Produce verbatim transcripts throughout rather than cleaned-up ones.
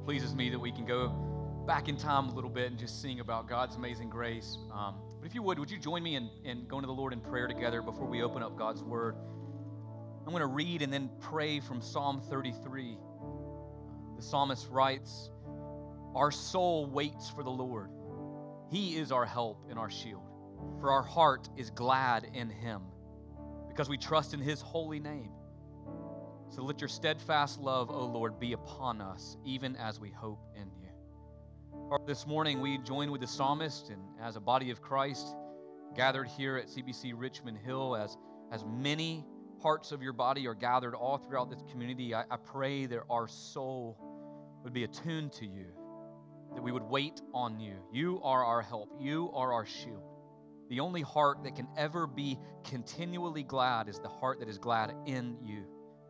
pleases me that we can go back in time a little bit and just sing about God's amazing grace. Um, but if you would, would you join me in, in going to the Lord in prayer together before we open up God's Word? I'm going to read and then pray from Psalm thirty-three. The psalmist writes, "Our soul waits for the Lord. He is our help and our shield. For our heart is glad in Him, because we trust in His holy name. So let your steadfast love, O Lord, be upon us, even as we hope in you." This morning, we join with the psalmist and as a body of Christ, gathered here at C B C Richmond Hill, as, as many parts of your body are gathered all throughout this community. I, I pray that our soul would be attuned to you, that we would wait on you. You are our help. You are our shield. The only heart that can ever be continually glad is the heart that is glad in you.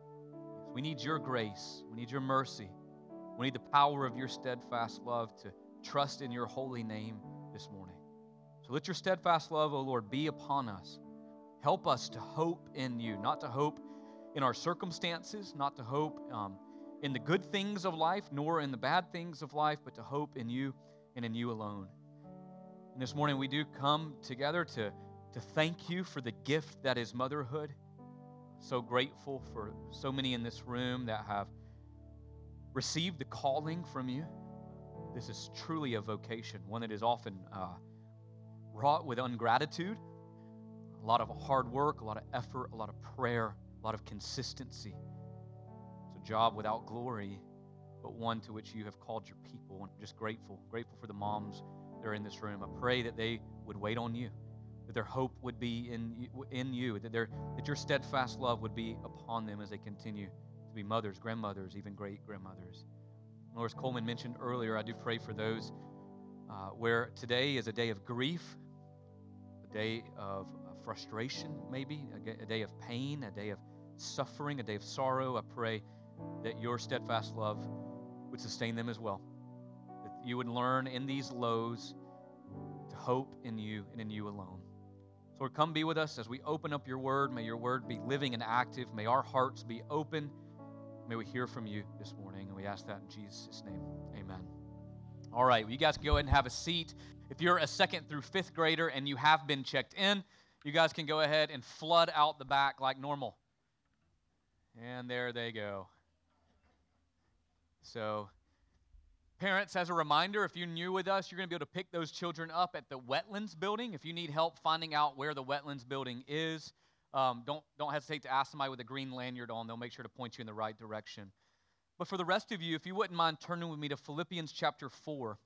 We need your grace. We need your mercy. We need the power of your steadfast love to trust in your holy name this morning. So let your steadfast love, O Lord, be upon us. Help us to hope in you, not to hope in our circumstances, not to hope um, in the good things of life, nor in the bad things of life, but to hope in you and in you alone. And this morning we do come together to, to thank you for the gift that is motherhood. So grateful for so many in this room that have received the calling from you. This is truly a vocation, one that is often uh, wrought with ungratitude, a lot of hard work, a lot of effort, a lot of prayer, a lot of consistency. It's a job without glory, but one to which you have called your people. And I'm just grateful, grateful for the moms that are in this room. I pray that they would wait on you, that their hope would be in you, in you that, their, that your steadfast love would be upon them as they continue to be mothers, grandmothers, even great-grandmothers. Lord, as Coleman mentioned earlier, I do pray for those uh, where today is a day of grief, a day of uh, frustration maybe, a, a day of pain, a day of suffering, a day of sorrow. I pray that your steadfast love would sustain them as well, that you would learn in these lows to hope in you and in you alone. So Lord, come be with us as we open up your word. May your word be living and active. May our hearts be open. May we hear from you this morning, and we ask that in Jesus' name. Amen. All right, well, you guys can go ahead and have a seat. If you're a second through fifth grader and you have been checked in, you guys can go ahead and flood out the back like normal. And there they go. So, parents, as a reminder, if you're new with us, you're going to be able to pick those children up at the Wetlands Building. If you need help finding out where the Wetlands Building is, um, don't, don't hesitate to ask somebody with a green lanyard on. They'll make sure to point you in the right direction. But for the rest of you, if you wouldn't mind turning with me to Philippians chapter four.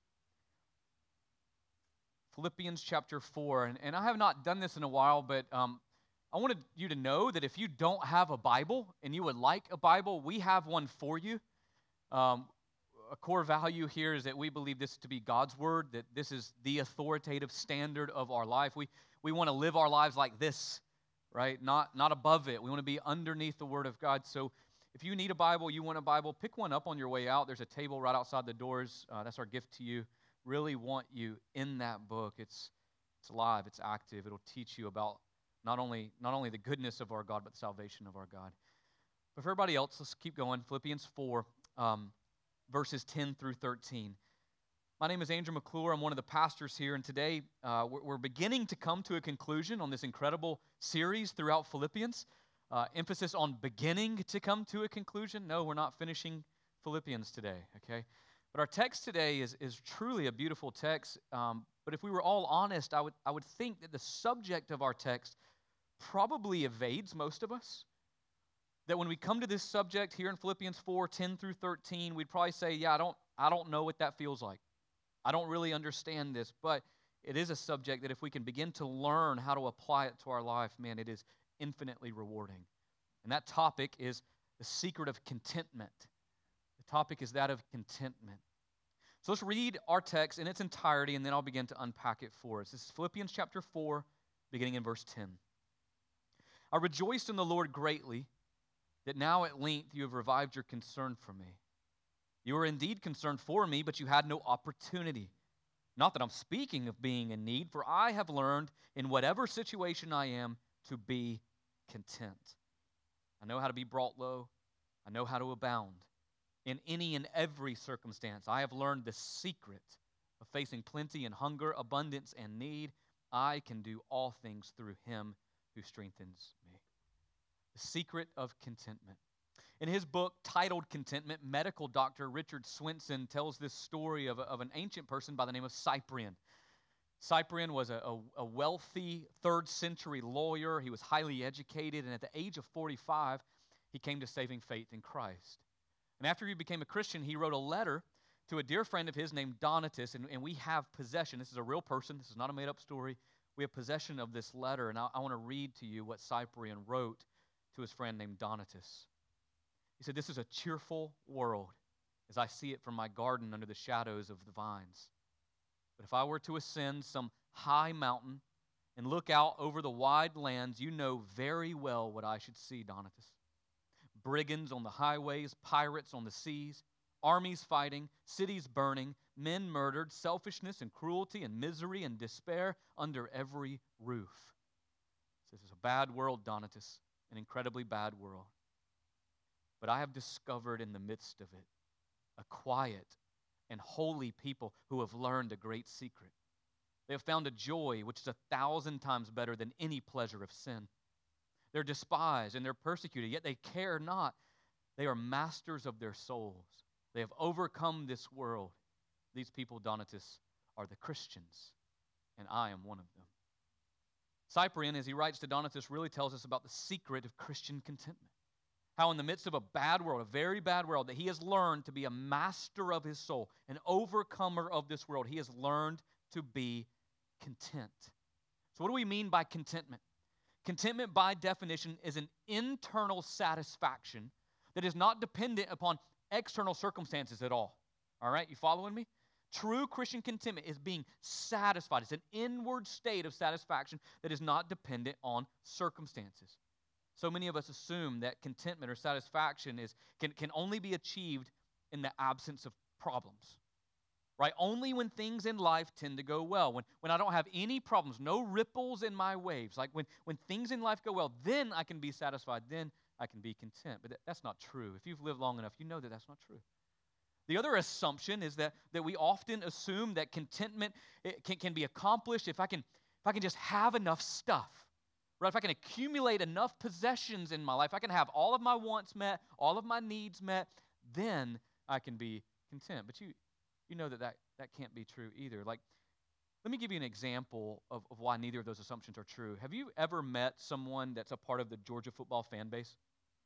Philippians chapter four. And, and I have not done this in a while, but um, I wanted you to know that if you don't have a Bible and you would like a Bible, we have one for you. Um, a core value here is that we believe this to be God's word, that this is the authoritative standard of our life. We, we want to live our lives like this, right? Not, not above it. We want to be underneath the word of God. So if you need a Bible, you want a Bible, pick one up on your way out. There's a table right outside the doors. Uh, that's our gift to you. Really want you in that book. It's it's alive. It's active. It'll teach you about not only not only the goodness of our God, but the salvation of our God. But for everybody else, let's keep going. Philippians four, um, verses ten through thirteen. My name is Andrew McClure. I'm one of the pastors here, and today uh, we're, we're beginning to come to a conclusion on this incredible series throughout Philippians. Uh, emphasis on beginning to come to a conclusion. No, we're not finishing Philippians today, okay? But our text today is, is truly a beautiful text. Um, but if we were all honest, I would, I would think that the subject of our text probably evades most of us. That when we come to this subject here in Philippians four, ten through thirteen, we'd probably say, yeah, I don't, I don't know what that feels like. I don't really understand this. But it is a subject that if we can begin to learn how to apply it to our life, man, it is infinitely rewarding. And that topic is the secret of contentment. The topic is that of contentment. So let's read our text in its entirety, and then I'll begin to unpack it for us. This is Philippians chapter four, beginning in verse ten. I rejoiced in the Lord greatly that now at length you have revived your concern for me. You were indeed concerned for me, but you had no opportunity. Not that I'm speaking of being in need, for I have learned in whatever situation I am to be content. I know how to be brought low. I know how to abound. in any and every circumstance. I have learned the secret of facing plenty and hunger, abundance and need. I can do all things through him who strengthens me. The secret of contentment. In his book titled Contentment, medical doctor Richard Swenson tells this story of, a, of an ancient person by the name of Cyprian. Cyprian was a, a, a wealthy third century lawyer. He was highly educated, and at the age of forty-five, he came to saving faith in Christ. And after he became a Christian, he wrote a letter to a dear friend of his named Donatus, and, and we have possession. This is a real person. This is not a made-up story. We have possession of this letter, and I, I want to read to you what Cyprian wrote to his friend named Donatus. He said, "This is a cheerful world as I see it from my garden under the shadows of the vines. But if I were to ascend some high mountain and look out over the wide lands, you know very well what I should see, Donatus. Brigands on the highways, pirates on the seas, armies fighting, cities burning, men murdered, selfishness and cruelty and misery and despair under every roof." This is a bad world, Donatus, an incredibly bad world. But I have discovered in the midst of it a quiet and holy people who have learned a great secret. They have found a joy which is a thousand times better than any pleasure of sin. They're despised and they're persecuted, yet they care not. They are masters of their souls. They have overcome this world. These people, Donatus, are the Christians, and I am one of them. Cyprian, as he writes to Donatus, really tells us about the secret of Christian contentment. How in the midst of a bad world, a very bad world, that he has learned to be a master of his soul, an overcomer of this world. He has learned to be content. So what do we mean by contentment? Contentment, by definition, is an internal satisfaction that is not dependent upon external circumstances at all. All right, you following me? True Christian contentment is being satisfied. It's an inward state of satisfaction that is not dependent on circumstances. So many of us assume that contentment or satisfaction is can, can only be achieved in the absence of problems, right? Only when things in life tend to go well, when, when I don't have any problems, no ripples in my waves, like when, when things in life go well, then I can be satisfied, then I can be content. But that, that's not true. If you've lived long enough, you know that that's not true. The other assumption is that, that we often assume that contentment can, can be accomplished if I can, if I can just have enough stuff. Right? If I can accumulate enough possessions in my life, I can have all of my wants met, all of my needs met, then I can be content. But you you know that that, that can't be true either. Like, let me give you an example of, of why neither of those assumptions are true. Have you ever met someone that's a part of the Georgia football fan base?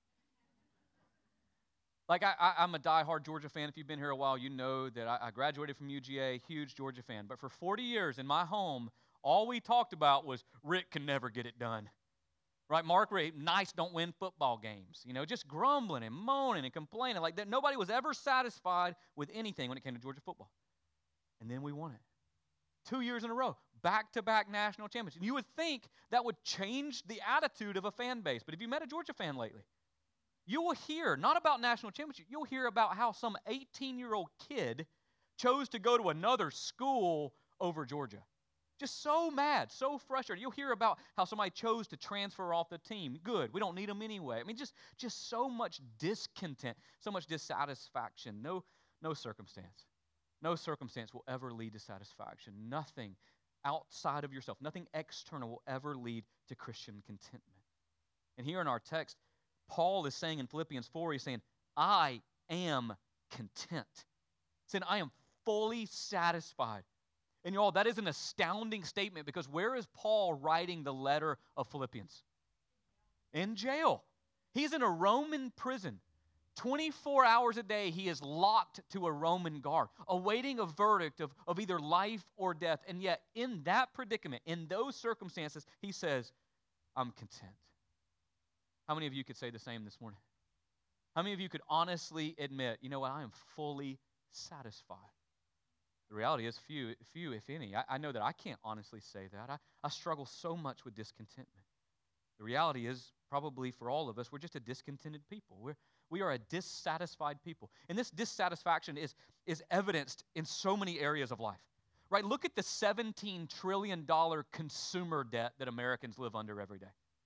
Like, I, I, I'm a diehard Georgia fan. If you've been here a while, you know that I, I graduated from U G A, huge Georgia fan. But for forty years in my home, all we talked about was Rick can never get it done. Right? Mark Ray, nice don't win football games. You know, just grumbling and moaning and complaining like that. Nobody was ever satisfied with anything when it came to Georgia football. And then we won it. Two years in a row, back-to-back national championships. You would think that would change the attitude of a fan base. But have you met a Georgia fan lately? You will hear, not about national championship, you'll hear about how some eighteen-year-old kid chose to go to another school over Georgia. Just so mad, so frustrated. You'll hear about how somebody chose to transfer off the team. Good, we don't need them anyway. I mean, just, just so much discontent, so much dissatisfaction. No, no circumstance. No circumstance will ever lead to satisfaction. Nothing outside of yourself, nothing external will ever lead to Christian contentment. And here in our text, Paul is saying in Philippians four, he's saying, I am content. He's saying, I am fully satisfied. And y'all, that is an astounding statement because where is Paul writing the letter of Philippians? In jail. He's in a Roman prison. twenty-four hours a day, he is locked to a Roman guard, awaiting a verdict of, of either life or death. And yet, in that predicament, in those circumstances, he says, I'm content. How many of you could say the same this morning? How many of you could honestly admit, you know what, I am fully satisfied? The reality is few, few if any. I, I know that I can't honestly say that. I, I struggle so much with discontentment. The reality is, probably for all of us, we're just a discontented people. We're, we are a dissatisfied people. And this dissatisfaction is, is evidenced in so many areas of life. Right? Look at the seventeen trillion dollars consumer debt that Americans live under every day.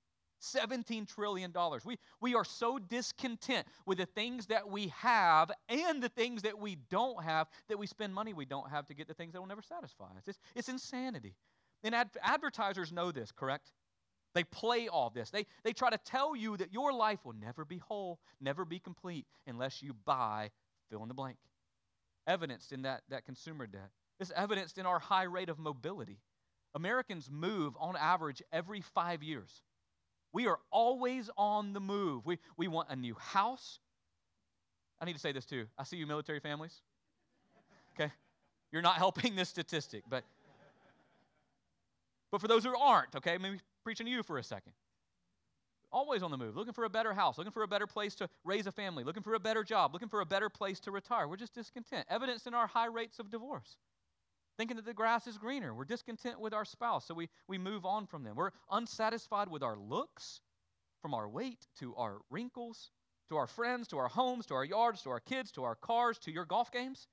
seventeen trillion dollars. We, we are so discontent with the things that we have and the things that we don't have that we spend money we don't have to get the things that will never satisfy us. It's, it's insanity. And ad- advertisers know this, correct? They play all this. They, they try to tell you that your life will never be whole, never be complete unless you buy fill in the blank. Evidenced in that, that consumer debt. It's evidenced in our high rate of mobility. Americans move on average every five years. We are always on the move. We, we want a new house. I need to say this too. I see you military families. Okay? You're not helping this statistic, but but for those who aren't, okay, maybe preaching to you for a second. Always on the move, looking for a better house, looking for a better place to raise a family, looking for a better job, looking for a better place to retire. We're just discontent. Evidenced in our high rates of divorce. Thinking that the grass is greener. We're discontent with our spouse, so we, we move on from them. We're unsatisfied with our looks, from our weight to our wrinkles, to our friends, to our homes, to our yards, to our kids, to our cars, to your golf games.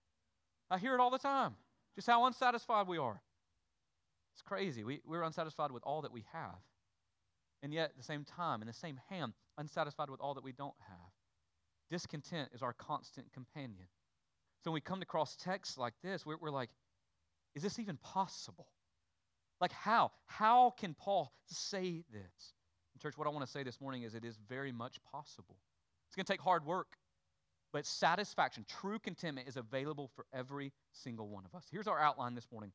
I hear it all the time, just how unsatisfied we are. It's crazy. We, we're unsatisfied with all that we have. And yet, at the same time, in the same hand, unsatisfied with all that we don't have. Discontent is our constant companion. So when we come across texts like this, we're, we're like, is this even possible? Like how? How can Paul say this? And church, what I want to say this morning is it is very much possible. It's going to take hard work, but satisfaction, true contentment is available for every single one of us. Here's our outline this morning.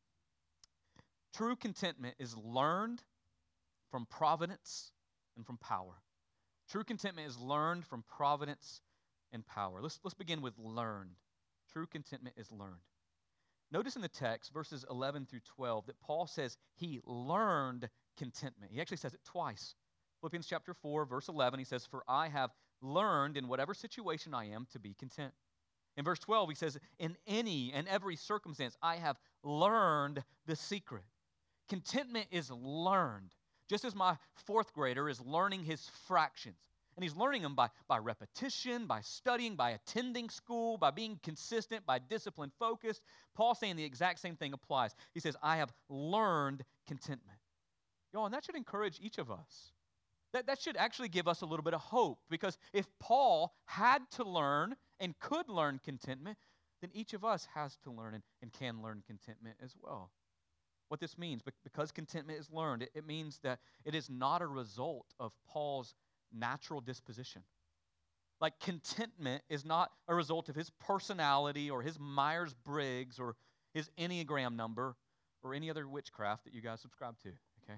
True contentment is learned from providence and from power. True contentment is learned from providence and power. Let's, let's begin with learned. True contentment is learned. Notice in the text, verses eleven through twelve, that Paul says he learned contentment. He actually says it twice. Philippians chapter four, verse eleven, he says, "For I have learned in whatever situation I am to be content." In verse twelve, he says, "In any and every circumstance, I have learned the secret." Contentment is learned. Just as my fourth grader is learning his fractions. And he's learning them by, by repetition, by studying, by attending school, by being consistent, by discipline focused. Paul's saying the exact same thing applies. He says, I have learned contentment. Y'all, and that should encourage each of us. That, that should actually give us a little bit of hope. Because if Paul had to learn and could learn contentment, then each of us has to learn and, and can learn contentment as well. What this means, because contentment is learned, it, it means that it is not a result of Paul's natural disposition. Like contentment is not a result of his personality or his Myers-Briggs or his Enneagram number or any other witchcraft that you guys subscribe to, okay?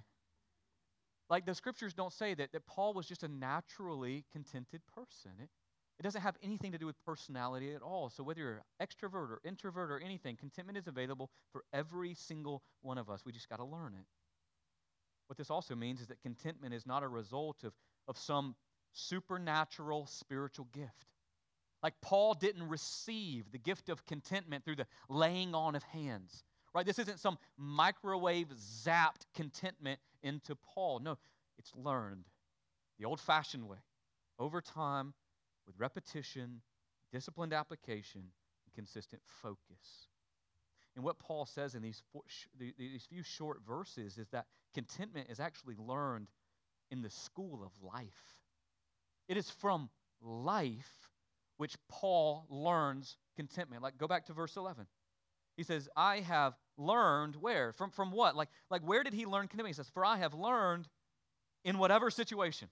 Like the scriptures don't say that, that Paul was just a naturally contented person. It, it doesn't have anything to do with personality at all. So whether you're extrovert or introvert or anything, contentment is available for every single one of us. We just got to learn it. What this also means is that contentment is not a result of, of some supernatural spiritual gift. Like Paul didn't receive the gift of contentment through the laying on of hands. Right? This isn't some microwave zapped contentment into Paul. No, it's learned the old-fashioned way, over time, with repetition, disciplined application, and consistent focus. And what Paul says in these, four, these few short verses is that contentment is actually learned in the school of life. It is from life which Paul learns contentment. Like, go back to verse eleven. He says, I have learned where? From, from what? Like, like, where did he learn contentment? He says, for I have learned in whatever situation.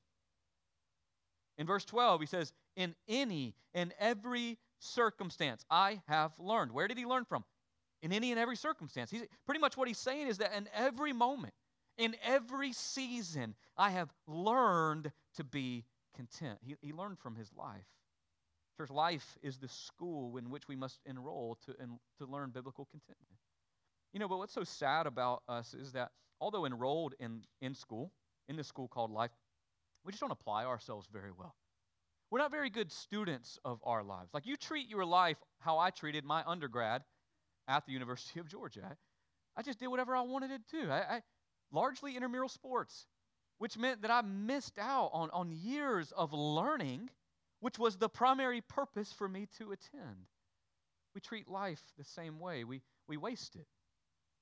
In verse twelve, he says, in any and every circumstance, I have learned. Where did he learn from? In any and every circumstance. He's, pretty much what he's saying is that in every moment, in every season, I have learned to be content. He, he learned from his life. Church, life is the school in which we must enroll to, in, to learn biblical contentment. You know, but what's so sad about us is that although enrolled in, in school, in this school called life, we just don't apply ourselves very well. We're not very good students of our lives. Like you treat your life how I treated my undergrad at the University of Georgia. I, I just did whatever I wanted to do. I, I largely intramural sports, which meant that I missed out on, on years of learning, which was the primary purpose for me to attend. We treat life the same way. We, we waste it.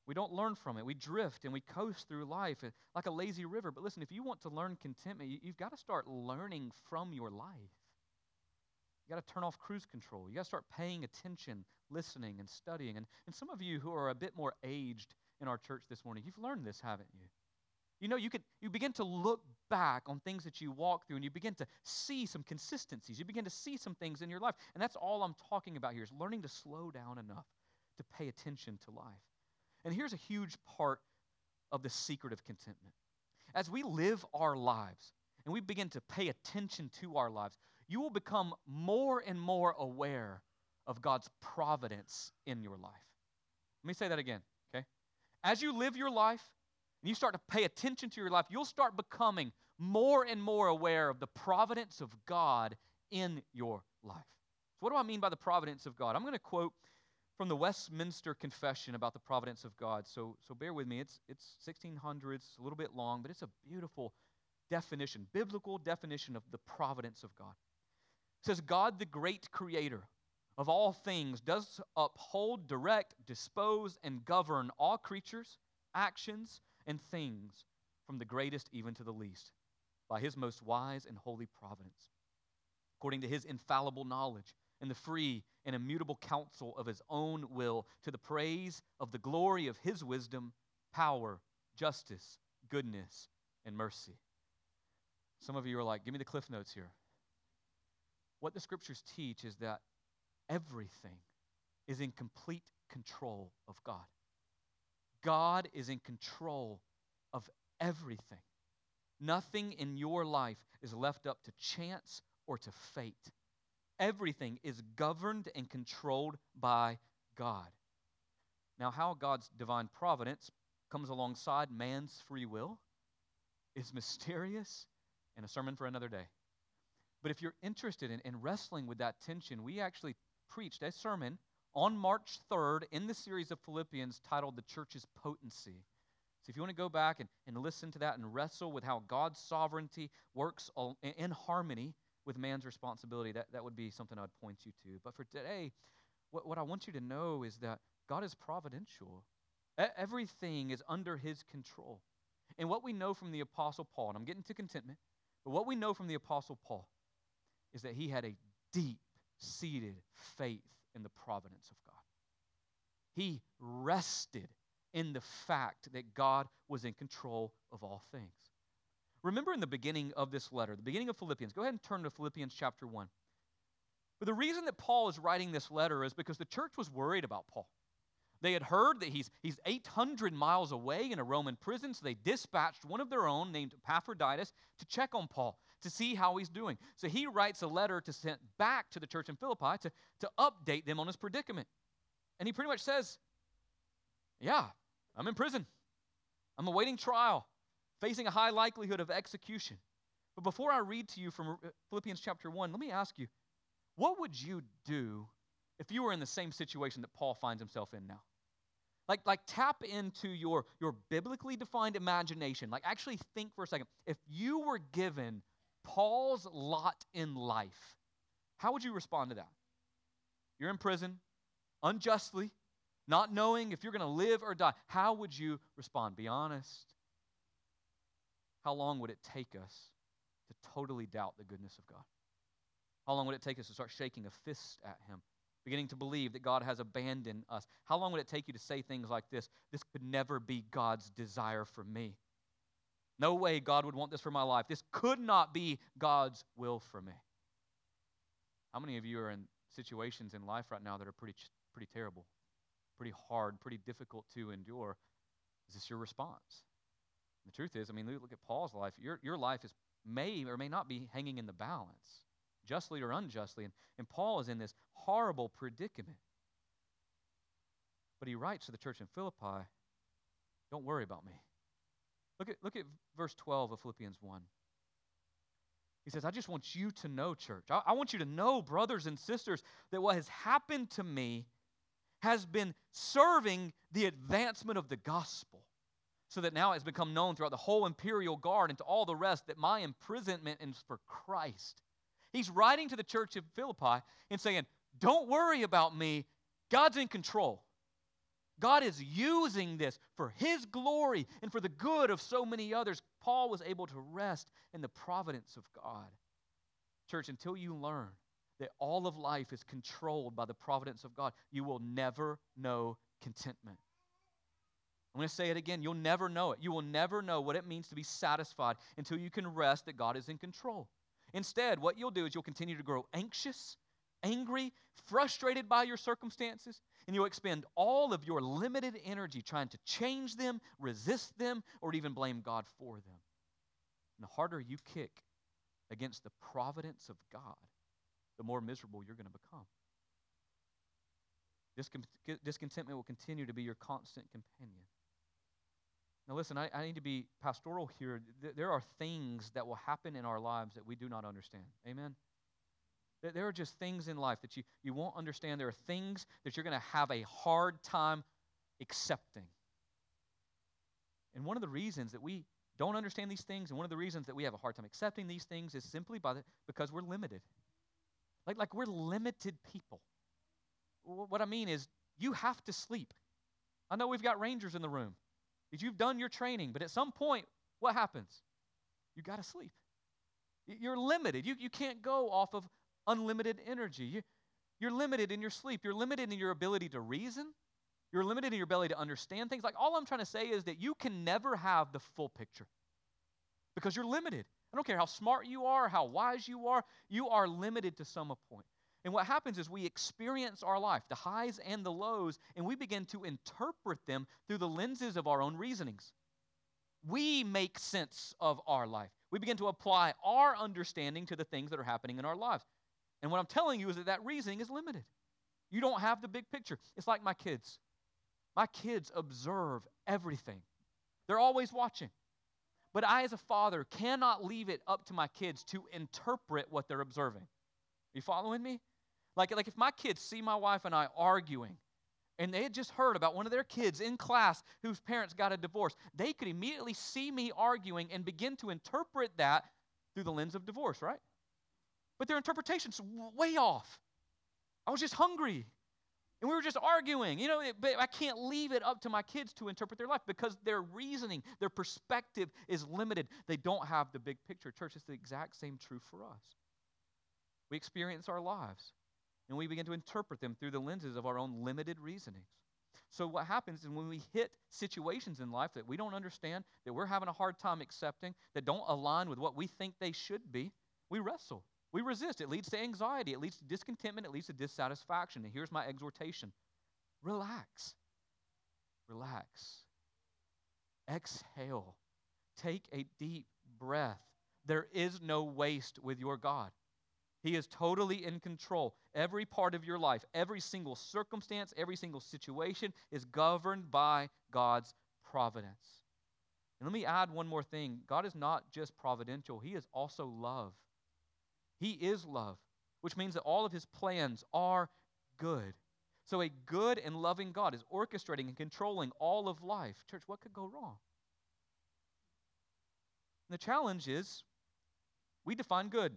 We don't learn from it. We drift and we coast through life like a lazy river. But listen, if you want to learn contentment, you've got to start learning from your life. You got to turn off cruise control. You got to start paying attention, listening, and studying. And, and some of you who are a bit more aged in our church this morning, you've learned this, haven't you? You know, you could you begin to look back on things that you walk through, and you begin to see some consistencies. You begin to see some things in your life. And that's all I'm talking about here, is learning to slow down enough to pay attention to life. And here's a huge part of the secret of contentment. As we live our lives and we begin to pay attention to our lives, you will become more and more aware of God's providence in your life. Let me say that again, okay? As you live your life and you start to pay attention to your life, you'll start becoming more and more aware of the providence of God in your life. So what do I mean by the providence of God? I'm going to quote from the Westminster Confession about the providence of God. So, so bear with me. It's, it's sixteen hundreds, it's a little bit long, but it's a beautiful definition, biblical definition of the providence of God. It says, God, the great creator of all things, does uphold, direct, dispose, and govern all creatures, actions, and things, from the greatest even to the least, by his most wise and holy providence, according to his infallible knowledge and the free and immutable counsel of his own will, to the praise of the glory of his wisdom, power, justice, goodness, and mercy. Some of you are like, give me the Cliff Notes here. What the scriptures teach is that everything is in complete control of God. God is in control of everything. Nothing in your life is left up to chance or to fate. Everything is governed and controlled by God. Now, how God's divine providence comes alongside man's free will is mysterious and a sermon for another day. But if you're interested in, in wrestling with that tension, we actually preached a sermon on March third in the series of Philippians titled The Church's Potency. So if you want to go back and, and listen to that and wrestle with how God's sovereignty works all, in harmony with man's responsibility, that, that would be something I'd point you to. But for today, what, what I want you to know is that God is providential. E- everything is under his control. And what we know from the Apostle Paul, and I'm getting to contentment, but what we know from the Apostle Paul is that he had a deep-seated faith in the providence of God. He rested in the fact that God was in control of all things. Remember in the beginning of this letter, the beginning of Philippians, go ahead and turn to Philippians chapter one. But the reason that Paul is writing this letter is because the church was worried about Paul. They had heard that he's, he's eight hundred miles away in a Roman prison, so they dispatched one of their own named Epaphroditus to check on Paul, to see how he's doing. So he writes a letter to send back to the church in Philippi to, to update them on his predicament. And he pretty much says, yeah, I'm in prison. I'm awaiting trial, facing a high likelihood of execution. But before I read to you from Philippians chapter one, let me ask you, what would you do if you were in the same situation that Paul finds himself in now? Like, like tap into your, your biblically defined imagination. Like actually think for a second. If you were given Paul's lot in life, how would you respond to that? You're in prison, unjustly, not knowing if you're going to live or die. How would you respond? Be honest. How long would it take us to totally doubt the goodness of God? How long would it take us to start shaking a fist at him, beginning to believe that God has abandoned us? How long would it take you to say things like this? This could never be God's desire for me. No way God would want this for my life. This could not be God's will for me. How many of you are in situations in life right now that are pretty, pretty terrible, pretty hard, pretty difficult to endure? Is this your response? The truth is, I mean, look at Paul's life. Your, your life is may or may not be hanging in the balance, justly or unjustly. And, and Paul is in this horrible predicament. But he writes to the church in Philippi, don't worry about me. Look at, look at verse twelve of Philippians one. He says, I just want you to know, church. I, I want you to know, brothers and sisters, that what has happened to me has been serving the advancement of the gospel, so that now it has become known throughout the whole imperial guard and to all the rest that my imprisonment is for Christ. He's writing to the church of Philippi and saying, don't worry about me. God's in control. God is using this for His glory and for the good of so many others. Paul was able to rest in the providence of God. Church, until you learn that all of life is controlled by the providence of God, you will never know contentment. I'm going to say it again. You'll never know it. You will never know what it means to be satisfied until you can rest that God is in control. Instead, what you'll do is you'll continue to grow anxious, angry, frustrated by your circumstances, and you'll expend all of your limited energy trying to change them, resist them, or even blame God for them. And the harder you kick against the providence of God, the more miserable you're going to become. Discon- discontentment will continue to be your constant companion. Now listen, I, I need to be pastoral here. Th- there are things that will happen in our lives that we do not understand. Amen? There, there are just things in life that you, you won't understand. There are things that you're going to have a hard time accepting. And one of the reasons that we don't understand these things, and one of the reasons that we have a hard time accepting these things is simply by the, because we're limited. Like, like we're limited people. What I mean is, you have to sleep. I know we've got Rangers in the room. You've done your training, but at some point, what happens? You got to sleep. You're limited. You, you can't go off of unlimited energy. You, you're limited in your sleep. You're limited in your ability to reason. You're limited in your ability to understand things. Like, all I'm trying to say is that you can never have the full picture because you're limited. I don't care how smart you are, how wise you are, you are limited to some point. And what happens is we experience our life, the highs and the lows, and we begin to interpret them through the lenses of our own reasonings. We make sense of our life. We begin to apply our understanding to the things that are happening in our lives. And what I'm telling you is that that reasoning is limited. You don't have the big picture. It's like my kids. My kids observe everything. They're always watching. But I, as a father, cannot leave it up to my kids to interpret what they're observing. Are you following me? Like, like if my kids see my wife and I arguing, and they had just heard about one of their kids in class whose parents got a divorce, they could immediately see me arguing and begin to interpret that through the lens of divorce, right? But their interpretation's way off. I was just hungry, and we were just arguing. You know, but I can't leave it up to my kids to interpret their life because their reasoning, their perspective is limited. They don't have the big picture. Church, it's the exact same true for us. We experience our lives, and we begin to interpret them through the lenses of our own limited reasonings. So what happens is when we hit situations in life that we don't understand, that we're having a hard time accepting, that don't align with what we think they should be, we wrestle. We resist. It leads to anxiety. It leads to discontentment. It leads to dissatisfaction. And here's my exhortation. Relax. Relax. Exhale. Take a deep breath. There is no waste with your God. He is totally in control. Every part of your life, every single circumstance, every single situation is governed by God's providence. And let me add one more thing. God is not just providential. He is also love. He is love, which means that all of His plans are good. So a good and loving God is orchestrating and controlling all of life. Church, what could go wrong? And the challenge is we define good.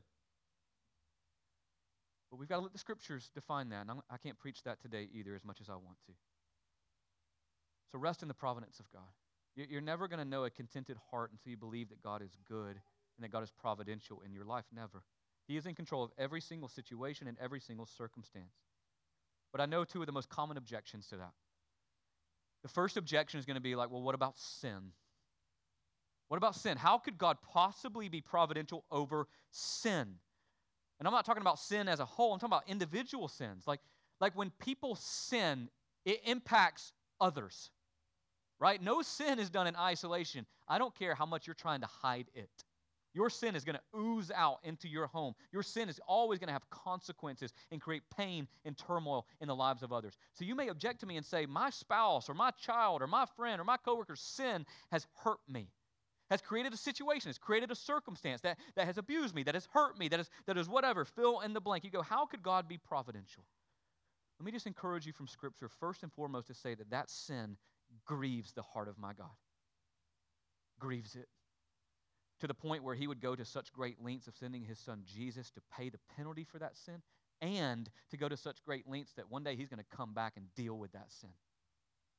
But we've got to let the Scriptures define that. And I'm, I can't preach that today either as much as I want to. So rest in the providence of God. You're never going to know a contented heart until you believe that God is good and that God is providential in your life. Never. He is in control of every single situation and every single circumstance. But I know two of the most common objections to that. The first objection is going to be like, well, what about sin? What about sin? How could God possibly be providential over sin? And I'm not talking about sin as a whole. I'm talking about individual sins. Like, like when people sin, it impacts others, right? No sin is done in isolation. I don't care how much you're trying to hide it. Your sin is going to ooze out into your home. Your sin is always going to have consequences and create pain and turmoil in the lives of others. So you may object to me and say, my spouse or my child or my friend or my coworker's sin has hurt me, has created a situation, has created a circumstance that, that has abused me, that has hurt me, that is, that is whatever, fill in the blank. You go, how could God be providential? Let me just encourage you from Scripture, first and foremost, to say that that sin grieves the heart of my God. Grieves it. To the point where He would go to such great lengths of sending His Son Jesus to pay the penalty for that sin, and to go to such great lengths that one day He's going to come back and deal with that sin.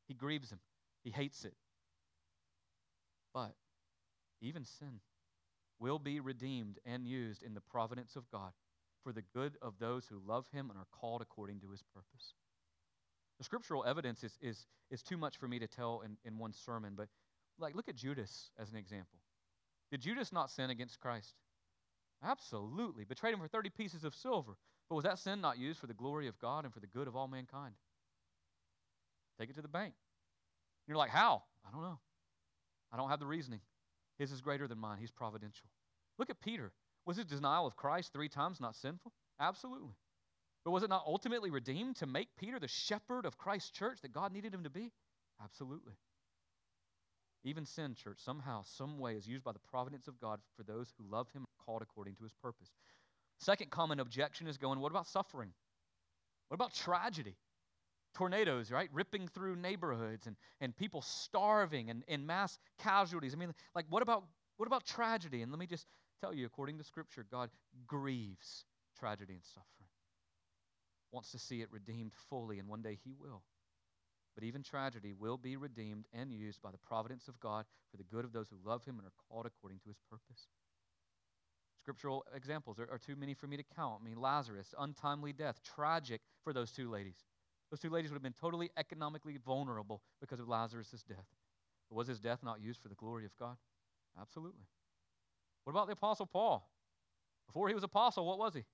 He grieves him. He hates it. But even sin will be redeemed and used in the providence of God for the good of those who love him and are called according to his purpose. The scriptural evidence is, is, is too much for me to tell in, in one sermon, but like look at Judas as an example. Did Judas not sin against Christ? Absolutely. Betrayed him for thirty pieces of silver. But was that sin not used for the glory of God and for the good of all mankind? Take it to the bank. You're like, how? I don't know. I don't have the reasoning. His is greater than mine. He's providential. Look at Peter. Was his denial of Christ three times not sinful? Absolutely. But was it not ultimately redeemed to make Peter the shepherd of Christ's church that God needed him to be? Absolutely. Even sin, church, somehow, some way is used by the providence of God for those who love him, called according to his purpose. Second common objection is going, what about suffering? What about tragedy? Tornadoes, right? Ripping through neighborhoods and, and people starving and, and mass casualties. I mean, like, what about what about tragedy? And let me just tell you, according to Scripture, God grieves tragedy and suffering. Wants to see it redeemed fully, and one day he will. But even tragedy will be redeemed and used by the providence of God for the good of those who love him and are called according to his purpose. Scriptural examples are, are too many for me to count. I mean, Lazarus, untimely death, tragic for those two ladies. Those two ladies would have been totally economically vulnerable because of Lazarus' death. But was his death not used for the glory of God? Absolutely. What about the Apostle Paul? Before he was apostle, what was he?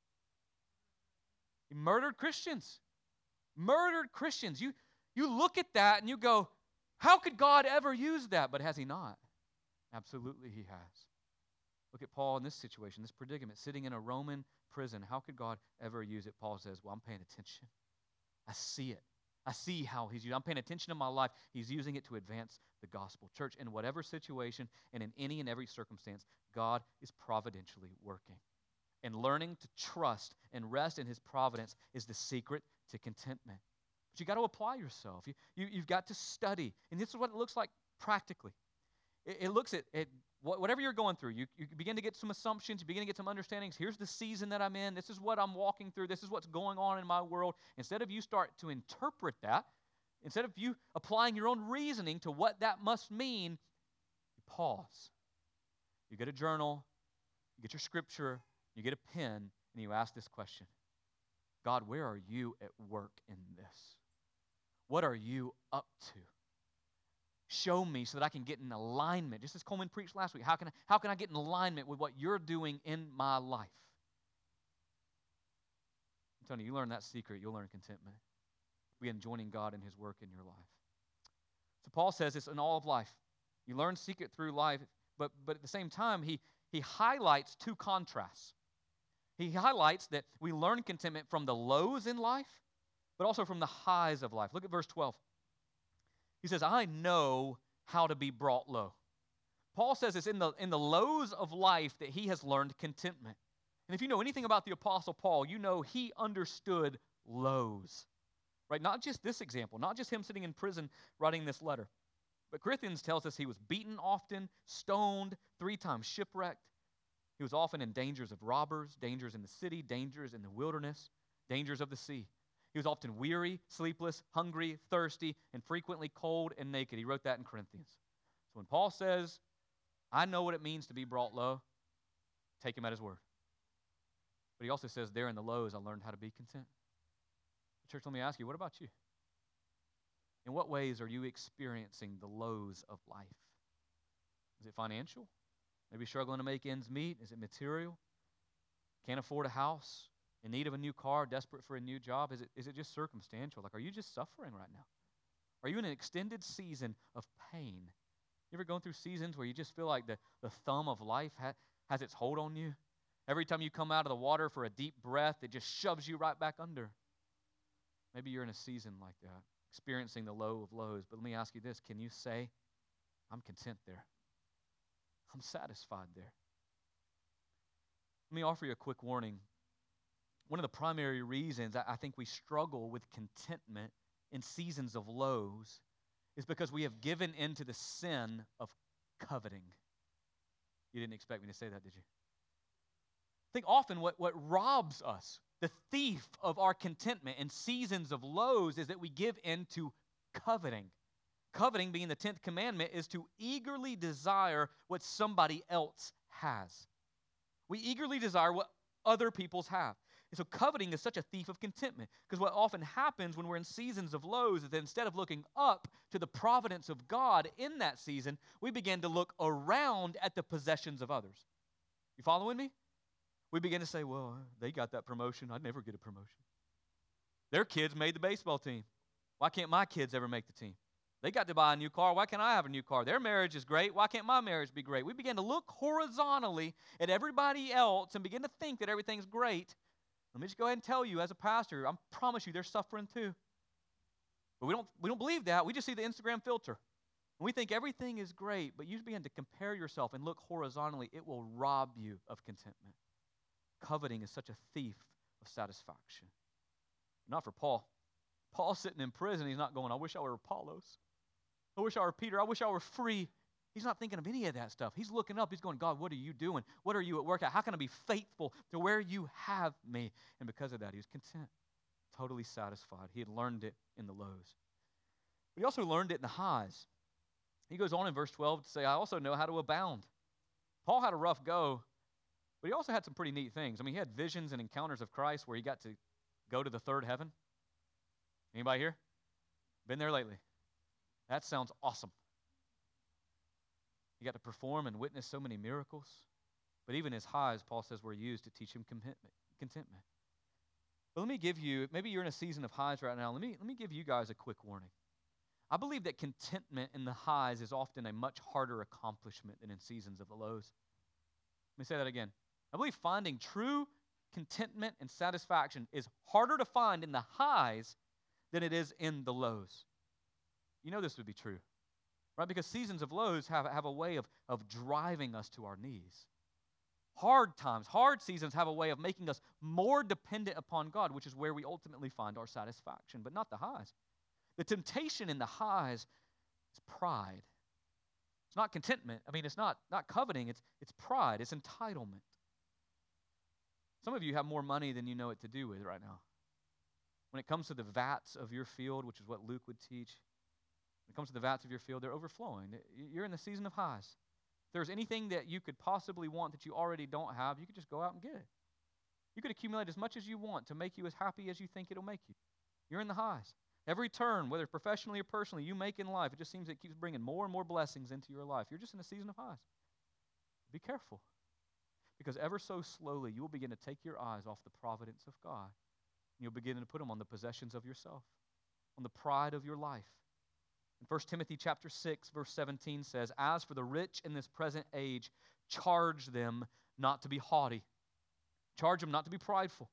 He murdered Christians. Murdered Christians. You, you look at that and you go, how could God ever use that? But has he not? Absolutely he has. Look at Paul in this situation, this predicament, sitting in a Roman prison. How could God ever use it? Paul says, well, I'm paying attention. I see it. I see how he's using it. I'm paying attention to my life. He's using it to advance the gospel. Church, in whatever situation and in any and every circumstance, God is providentially working. And learning to trust and rest in his providence is the secret to contentment. But you got to apply yourself. You, you, you've got to study. And this is what it looks like practically. It, it looks at, at whatever you're going through, you, you begin to get some assumptions, you begin to get some understandings. Here's the season that I'm in. This is what I'm walking through. This is what's going on in my world. Instead of you start to interpret that, instead of you applying your own reasoning to what that must mean, you pause. You get a journal, you get your scripture, you get a pen, and you ask this question. God, where are you at work in this? What are you up to? Show me so that I can get in alignment. Just as Coleman preached last week, how can I, how can I get in alignment with what you're doing in my life? I'm telling you, you learn that secret, you'll learn contentment. Begin joining God in his work in your life. So Paul says it's in all of life. You learn secret through life, but, but at the same time, he, he highlights two contrasts. He highlights that we learn contentment from the lows in life, but also from the highs of life. Look at verse twelve. He says, I know how to be brought low. Paul says it's in the, in the lows of life that he has learned contentment. And if you know anything about the Apostle Paul, you know he understood lows. Right? Not just this example, not just him sitting in prison writing this letter. But Corinthians tells us he was beaten often, stoned, three times shipwrecked. He was often in dangers of robbers, dangers in the city, dangers in the wilderness, dangers of the sea. He was often weary, sleepless, hungry, thirsty, and frequently cold and naked. He wrote that in Corinthians. So when Paul says, I know what it means to be brought low, take him at his word. But he also says, there in the lows, I learned how to be content. Church, let me ask you, what about you? In what ways are you experiencing the lows of life? Is it financial? Maybe struggling to make ends meet? Is it material? Can't afford a house? In need of a new car, desperate for a new job? Is it, is it just circumstantial? Like, are you just suffering right now? Are you in an extended season of pain? You ever gone through seasons where you just feel like the, the thumb of life ha- has its hold on you? Every time you come out of the water for a deep breath, it just shoves you right back under. Maybe you're in a season like that, experiencing the low of lows. But let me ask you this. Can you say, I'm content there? I'm satisfied there. Let me offer you a quick warning. One of the primary reasons I think we struggle with contentment in seasons of lows is because we have given into the sin of coveting. You didn't expect me to say that, did you? I think often what, what robs us, the thief of our contentment in seasons of lows, is that we give in to coveting. Coveting, being the tenth commandment, is to eagerly desire what somebody else has. We eagerly desire what other people's have. And so coveting is such a thief of contentment, because what often happens when we're in seasons of lows is that instead of looking up to the providence of God in that season, we begin to look around at the possessions of others. You following me? We begin to say, well, they got that promotion. I'd never get a promotion. Their kids made the baseball team. Why can't my kids ever make the team? They got to buy a new car. Why can't I have a new car? Their marriage is great. Why can't my marriage be great? We begin to look horizontally at everybody else and begin to think that everything's great. Let me just go ahead and tell you, as a pastor, I promise you they're suffering too. But we don't, we don't believe that. We just see the Instagram filter. And we think everything is great, but you begin to compare yourself and look horizontally. It will rob you of contentment. Coveting is such a thief of satisfaction. Not for Paul. Paul's sitting in prison. He's not going, I wish I were Apollos. I wish I were Peter. I wish I were free. He's not thinking of any of that stuff. He's looking up. He's going, God, what are you doing? What are you at work at? How can I be faithful to where you have me? And because of that, he was content, totally satisfied. He had learned it in the lows. But he also learned it in the highs. He goes on in verse twelve to say, I also know how to abound. Paul had a rough go, but he also had some pretty neat things. I mean, he had visions and encounters of Christ where he got to go to the third heaven. Anybody here? Been there lately? That sounds awesome. He got to perform and witness so many miracles. But even his highs, Paul says, were used to teach him contentment. contentment. But let me give you, maybe you're in a season of highs right now. Let me, let me give you guys a quick warning. I believe that contentment in the highs is often a much harder accomplishment than in seasons of the lows. Let me say that again. I believe finding true contentment and satisfaction is harder to find in the highs than it is in the lows. You know this would be true, right? Because seasons of lows have, have a way of, of driving us to our knees. Hard times, hard seasons have a way of making us more dependent upon God, which is where we ultimately find our satisfaction, but not the highs. The temptation in the highs is pride. It's not contentment. I mean, it's not, not coveting. It's, it's pride. It's entitlement. Some of you have more money than you know what to do with right now. When it comes to the vats of your field, which is what Luke would teach, when it comes to the vats of your field, they're overflowing. You're in the season of highs. If there's anything that you could possibly want that you already don't have, you could just go out and get it. You could accumulate as much as you want to make you as happy as you think it'll make you. You're in the highs. Every turn, whether professionally or personally, you make in life, it just seems it keeps bringing more and more blessings into your life. You're just in a season of highs. Be careful, because ever so slowly you will begin to take your eyes off the providence of God. And you'll begin to put them on the possessions of yourself, on the pride of your life. In First Timothy chapter six, verse seventeen says, as for the rich in this present age, charge them not to be haughty. Charge them not to be prideful.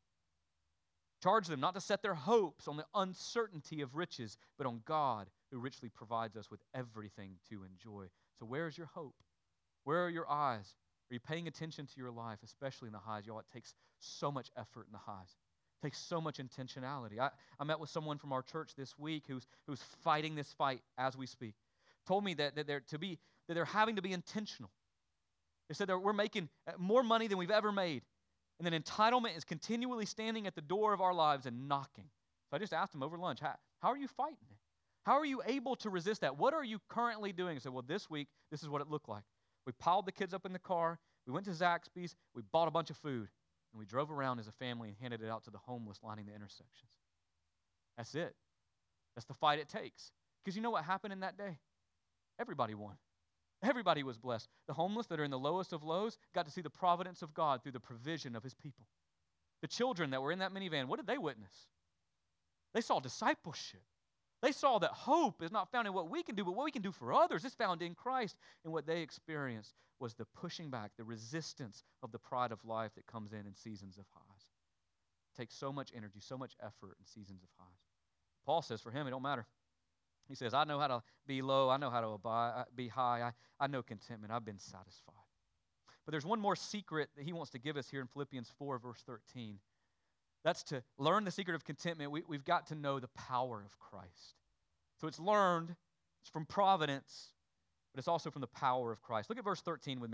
Charge them not to set their hopes on the uncertainty of riches, but on God, who richly provides us with everything to enjoy. So where is your hope? Where are your eyes? Are you paying attention to your life, especially in the highs? Y'all, it takes so much effort in the highs. It takes so much intentionality. I, I met with someone from our church this week who's, who's fighting this fight as we speak. Told me that, that, they're, to be, that they're having to be intentional. They said that we're making more money than we've ever made. And then entitlement is continually standing at the door of our lives and knocking. So I just asked him over lunch, how, how are you fighting it? How are you able to resist that? What are you currently doing? I said, well, this week, this is what it looked like. We piled the kids up in the car. We went to Zaxby's. We bought a bunch of food. And we drove around as a family and handed it out to the homeless lining the intersections. That's it. That's the fight it takes. Because you know what happened in that day? Everybody won. Everybody was blessed. The homeless that are in the lowest of lows got to see the providence of God through the provision of his people. The children that were in that minivan, what did they witness? They saw discipleship. They saw that hope is not found in what we can do, but what we can do for others. It's found in Christ. And what they experienced was the pushing back, the resistance of the pride of life that comes in in seasons of highs. It takes so much energy, so much effort in seasons of highs. Paul says for him, it don't matter. He says, I know how to be low. I know how to abide, be high. I, I know contentment. I've been satisfied. But there's one more secret that he wants to give us here in Philippians four, verse thirteen. That's to learn the secret of contentment. We, we've got to know the power of Christ. So it's learned, it's from providence, but it's also from the power of Christ. Look at verse thirteen with me.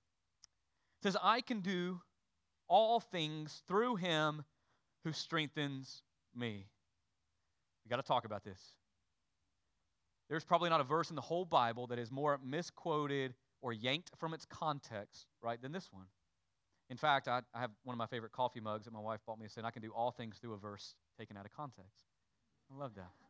It says, I can do all things through him who strengthens me. We got to talk about this. There's probably not a verse in the whole Bible that is more misquoted or yanked from its context, right, than this one. In fact, I, I have one of my favorite coffee mugs that my wife bought me saying, I can do all things through a verse taken out of context. I love that.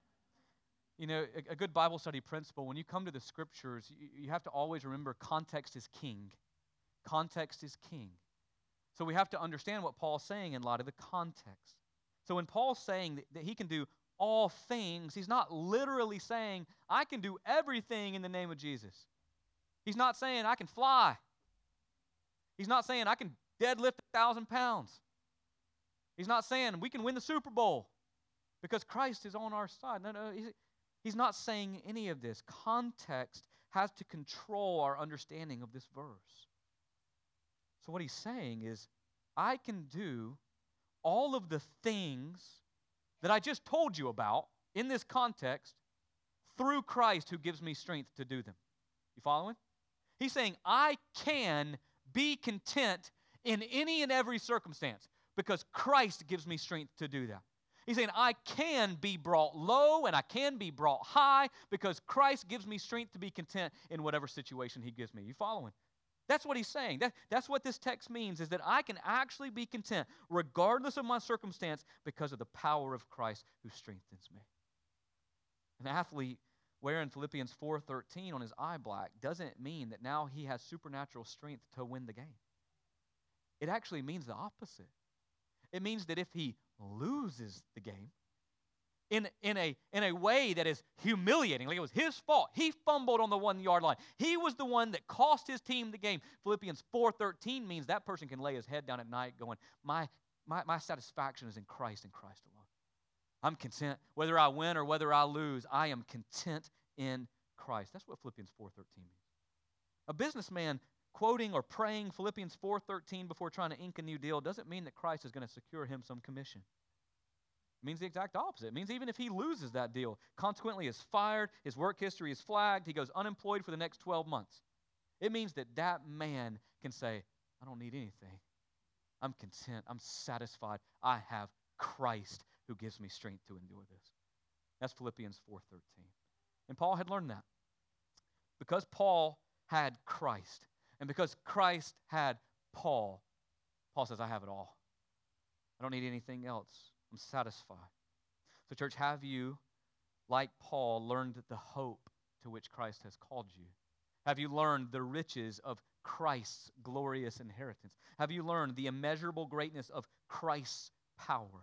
You know, a, a good Bible study principle, when you come to the Scriptures, you, you have to always remember context is king. Context is king. So we have to understand what Paul's saying in light of the context. So when Paul's saying that, that he can do all things, he's not literally saying, I can do everything in the name of Jesus. He's not saying, I can fly. He's not saying, I can deadlift a thousand pounds. He's not saying, we can win the Super Bowl because Christ is on our side. No, no, he's, he's not saying any of this. Context has to control our understanding of this verse. So what he's saying is, I can do all of the things that I just told you about in this context through Christ who gives me strength to do them. You following? He's saying, I can be content in any and every circumstance because Christ gives me strength to do that. He's saying, I can be brought low and I can be brought high because Christ gives me strength to be content in whatever situation He gives me. You following? That's what he's saying. That, that's what this text means, is that I can actually be content regardless of my circumstance because of the power of Christ who strengthens me. An athlete wearing Philippians four thirteen on his eye black doesn't mean that now he has supernatural strength to win the game. It actually means the opposite. It means that if he loses the game, In, in, a, in a way that is humiliating. Like it was his fault. He fumbled on the one-yard line. He was the one that cost his team the game. Philippians four thirteen means that person can lay his head down at night going, my, my, my satisfaction is in Christ and Christ alone. I'm content. Whether I win or whether I lose, I am content in Christ. That's what Philippians four thirteen means. A businessman quoting or praying Philippians four thirteen before trying to ink a new deal doesn't mean that Christ is going to secure him some commission. It means the exact opposite. It means even if he loses that deal, consequently is fired, his work history is flagged, he goes unemployed for the next twelve months. It means that that man can say, I don't need anything. I'm content. I'm satisfied. I have Christ who gives me strength to endure this. That's Philippians four thirteen. And Paul had learned that. Because Paul had Christ, and because Christ had Paul, Paul says, I have it all. I don't need anything else. I'm satisfied. So, church, have you, like Paul, learned the hope to which Christ has called you? Have you learned the riches of Christ's glorious inheritance? Have you learned the immeasurable greatness of Christ's power?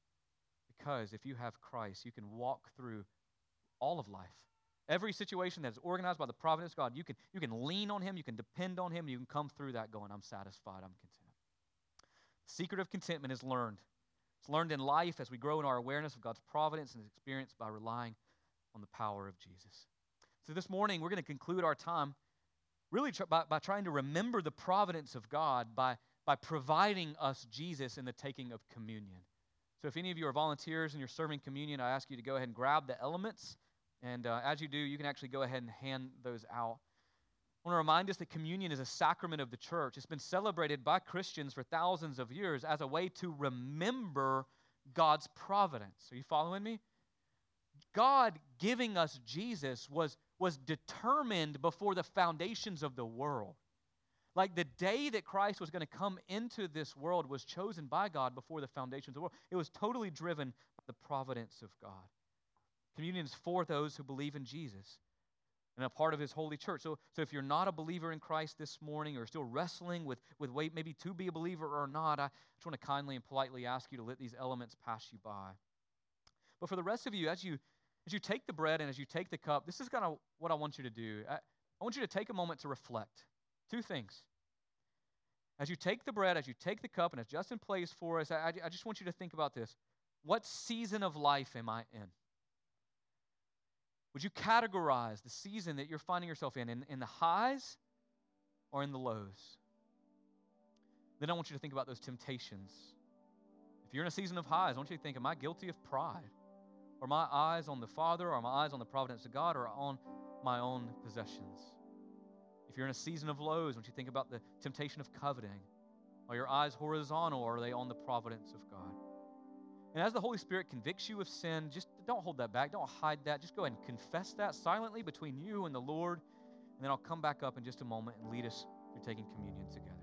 Because if you have Christ, you can walk through all of life. Every situation that is organized by the providence of God, you can, you can lean on Him, you can depend on Him, and you can come through that going, I'm satisfied, I'm content. The secret of contentment is learned. It's learned in life as we grow in our awareness of God's providence, and it's experienced by relying on the power of Jesus. So this morning, we're going to conclude our time really tr- by, by trying to remember the providence of God by, by providing us Jesus in the taking of communion. So if any of you are volunteers and you're serving communion, I ask you to go ahead and grab the elements. And uh, as you do, you can actually go ahead and hand those out. I want to remind us that communion is a sacrament of the church. It's been celebrated by Christians for thousands of years as a way to remember God's providence. Are you following me? God giving us Jesus was, was determined before the foundations of the world. Like the day that Christ was going to come into this world was chosen by God before the foundations of the world. It was totally driven by the providence of God. Communion is for those who believe in Jesus and a part of His holy church. So, so if you're not a believer in Christ this morning or still wrestling with, with wait, maybe to be a believer or not, I just want to kindly and politely ask you to let these elements pass you by. But for the rest of you, as you as you take the bread and as you take the cup, this is kind of what I want you to do. I, I want you to take a moment to reflect. Two things. As you take the bread, as you take the cup, and as Justin plays for us, I, I just want you to think about this. What season of life am I in? Would you categorize the season that you're finding yourself in, in, in the highs or in the lows? Then I want you to think about those temptations. If you're in a season of highs, I want you to think, am I guilty of pride? Are my eyes on the Father, or are my eyes on the providence of God, or on my own possessions? If you're in a season of lows, I want you to think about the temptation of coveting. Are your eyes horizontal, or are they on the providence of God? And as the Holy Spirit convicts you of sin, just don't hold that back. Don't hide that. Just go ahead and confess that silently between you and the Lord. And then I'll come back up in just a moment and lead us through taking communion together.